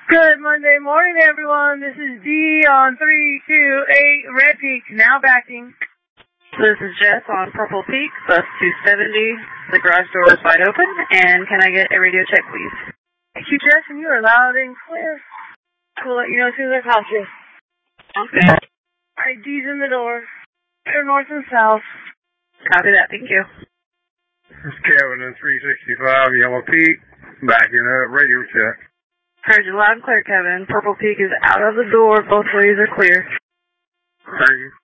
Good Monday morning, everyone. This is D on 328 Red Peak, now backing. This is Jess on Purple Peak, bus 270. The garage door is wide open, and can I get a radio check, please? Thank you, Jess, and you are loud and clear. We'll let you know as soon as I pass you. Okay. ID's in the door. Clear north and south. Copy that, thank you. This is Kevin in 365 Yellow Peak, backing up, radio check. Heard you loud and clear, Kevin. Purple Peak is out of the door. Both ways are clear. Thank you.